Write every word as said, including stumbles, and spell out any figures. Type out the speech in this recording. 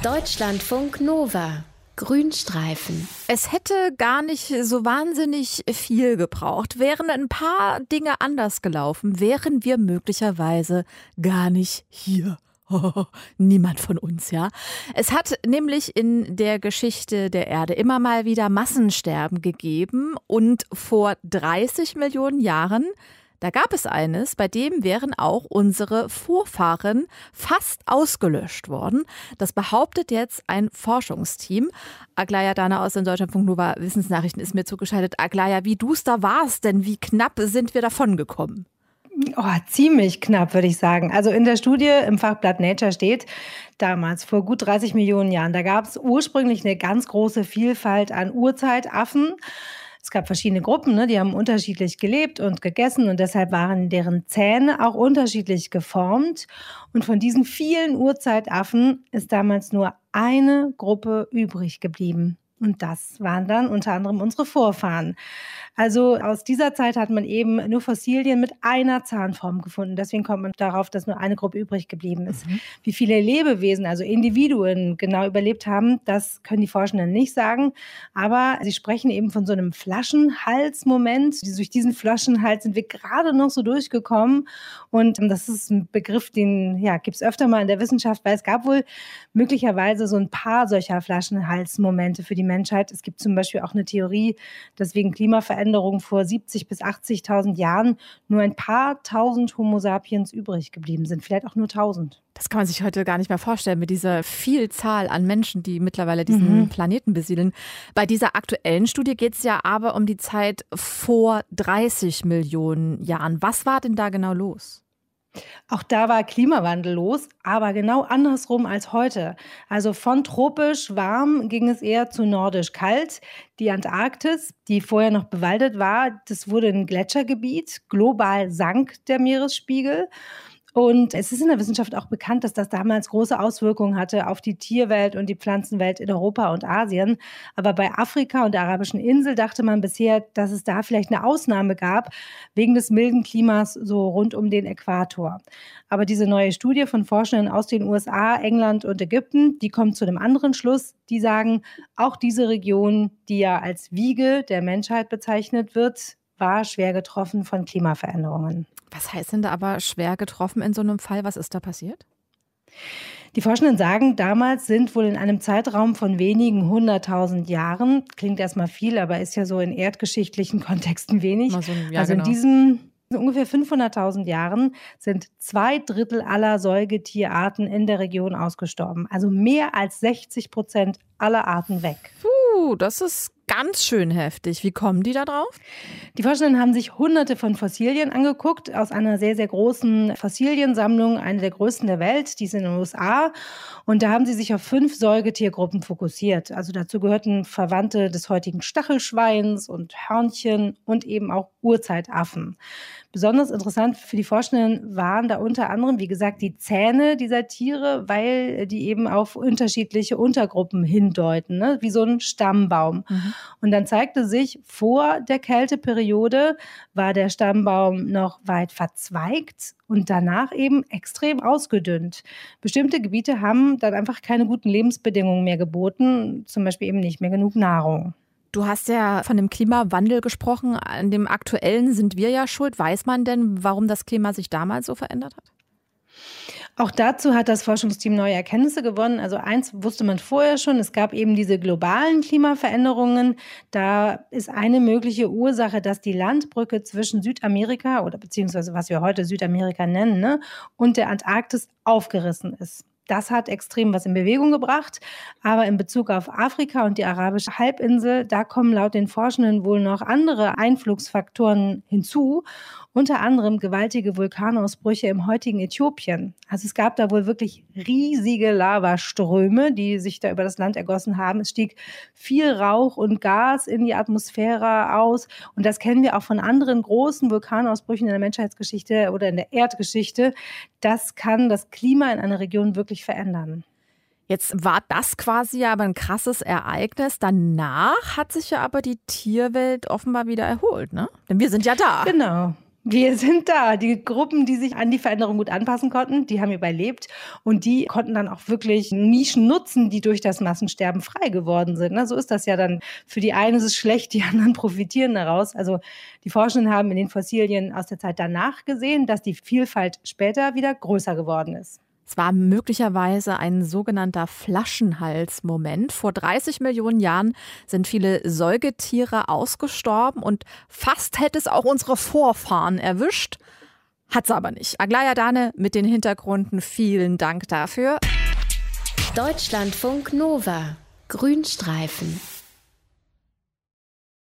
Deutschlandfunk Nova. Grünstreifen. Es hätte gar nicht so wahnsinnig viel gebraucht. Wären ein paar Dinge anders gelaufen, wären wir möglicherweise gar nicht hier. Oh, niemand von uns, ja. Es hat nämlich in der Geschichte der Erde immer mal wieder Massensterben gegeben und vor dreißig Millionen Jahren, da gab es eines, bei dem wären auch unsere Vorfahren fast ausgelöscht worden. Das behauptet jetzt ein Forschungsteam. Aglaya Dana aus den Deutschlandfunk Nova Wissensnachrichten ist mir zugeschaltet. Aglaya, wie duster war es denn? Wie knapp sind wir davongekommen? Oh, ziemlich knapp, würde ich sagen. Also in der Studie im Fachblatt Nature steht, damals, vor gut dreißig Millionen Jahren, da gab es ursprünglich eine ganz große Vielfalt an Urzeitaffen. Es gab verschiedene Gruppen, ne, die haben unterschiedlich gelebt und gegessen und deshalb waren deren Zähne auch unterschiedlich geformt. Und von diesen vielen Urzeitaffen ist damals nur eine Gruppe übrig geblieben. Und das waren dann unter anderem unsere Vorfahren. Also aus dieser Zeit hat man eben nur Fossilien mit einer Zahnform gefunden. Deswegen kommt man darauf, dass nur eine Gruppe übrig geblieben ist. Mhm. Wie viele Lebewesen, also Individuen, genau überlebt haben, das können die Forschenden nicht sagen. Aber sie sprechen eben von so einem Flaschenhals-Moment. Durch diesen Flaschenhals sind wir gerade noch so durchgekommen. Und das ist ein Begriff, den ja, gibt es öfter mal in der Wissenschaft, weil es gab wohl möglicherweise so ein paar solcher Flaschenhals-Momente für die Menschheit. Es gibt zum Beispiel auch eine Theorie, dass wegen Klimaveränderungen vor siebzig bis achtzigtausend Jahren nur ein paar tausend Homo sapiens übrig geblieben sind. Vielleicht auch nur tausend. Das kann man sich heute gar nicht mehr vorstellen mit dieser Vielzahl an Menschen, die mittlerweile diesen mhm. Planeten besiedeln. Bei dieser aktuellen Studie geht es ja aber um die Zeit vor dreißig Millionen Jahren. Was war denn da genau los? Auch da war Klimawandel los, aber genau andersrum als heute. Also von tropisch warm ging es eher zu nordisch kalt. Die Antarktis, die vorher noch bewaldet war, das wurde ein Gletschergebiet. Global sank der Meeresspiegel. Und es ist in der Wissenschaft auch bekannt, dass das damals große Auswirkungen hatte auf die Tierwelt und die Pflanzenwelt in Europa und Asien. Aber bei Afrika und der arabischen Insel dachte man bisher, dass es da vielleicht eine Ausnahme gab, wegen des milden Klimas so rund um den Äquator. Aber diese neue Studie von Forschenden aus den U S A, England und Ägypten, die kommt zu einem anderen Schluss. Die sagen, auch diese Region, die ja als Wiege der Menschheit bezeichnet wird, war schwer getroffen von Klimaveränderungen. Was heißt denn da aber schwer getroffen in so einem Fall? Was ist da passiert? Die Forschenden sagen, damals sind wohl in einem Zeitraum von wenigen hunderttausend Jahren, klingt erstmal viel, aber ist ja so in erdgeschichtlichen Kontexten wenig. So, ja, also genau. in diesen ungefähr fünfhunderttausend Jahren sind zwei Drittel aller Säugetierarten in der Region ausgestorben. Also mehr als sechzig Prozent aller Arten weg. Puh, das ist ganz schön heftig. Wie kommen die da drauf? Die Forschenden haben sich hunderte von Fossilien angeguckt aus einer sehr, sehr großen Fossiliensammlung, eine der größten der Welt, die ist in den U S A. Und da haben sie sich auf fünf Säugetiergruppen fokussiert. Also dazu gehörten Verwandte des heutigen Stachelschweins und Hörnchen und eben auch Urzeitaffen. Besonders interessant für die Forschenden waren da unter anderem, wie gesagt, die Zähne dieser Tiere, weil die eben auf unterschiedliche Untergruppen hindeuten, ne? Wie so ein Stammbaum. Mhm. Und dann zeigte sich, vor der Kälteperiode war der Stammbaum noch weit verzweigt und danach eben extrem ausgedünnt. Bestimmte Gebiete haben dann einfach keine guten Lebensbedingungen mehr geboten, zum Beispiel eben nicht mehr genug Nahrung. Du hast ja von dem Klimawandel gesprochen. An dem aktuellen sind wir ja schuld. Weiß man denn, warum das Klima sich damals so verändert hat? Auch dazu hat das Forschungsteam neue Erkenntnisse gewonnen. Also eins wusste man vorher schon, es gab eben diese globalen Klimaveränderungen. Da ist eine mögliche Ursache, dass die Landbrücke zwischen Südamerika oder beziehungsweise was wir heute Südamerika nennen, ne, und der Antarktis aufgerissen ist. Das hat extrem was in Bewegung gebracht. Aber in Bezug auf Afrika und die arabische Halbinsel, da kommen laut den Forschenden wohl noch andere Einflussfaktoren hinzu. Unter anderem gewaltige Vulkanausbrüche im heutigen Äthiopien. Also es gab da wohl wirklich riesige Lavaströme, die sich da über das Land ergossen haben. Es stieg viel Rauch und Gas in die Atmosphäre aus. Und das kennen wir auch von anderen großen Vulkanausbrüchen in der Menschheitsgeschichte oder in der Erdgeschichte. Das kann das Klima in einer Region wirklich verändern. Jetzt war das quasi aber ein krasses Ereignis. Danach hat sich ja aber die Tierwelt offenbar wieder erholt, ne? Denn wir sind ja da. Genau. Wir sind da. Die Gruppen, die sich an die Veränderung gut anpassen konnten, die haben überlebt und die konnten dann auch wirklich Nischen nutzen, die durch das Massensterben frei geworden sind. So ist das ja dann. Für die einen ist es schlecht, die anderen profitieren daraus. Also die Forschenden haben in den Fossilien aus der Zeit danach gesehen, dass die Vielfalt später wieder größer geworden ist. Es war möglicherweise ein sogenannter Flaschenhals-Moment. Vor dreißig Millionen Jahren sind viele Säugetiere ausgestorben und fast hätte es auch unsere Vorfahren erwischt. Hat's aber nicht. Aglaya Dane mit den Hintergründen, vielen Dank dafür. Deutschlandfunk Nova, Grünstreifen.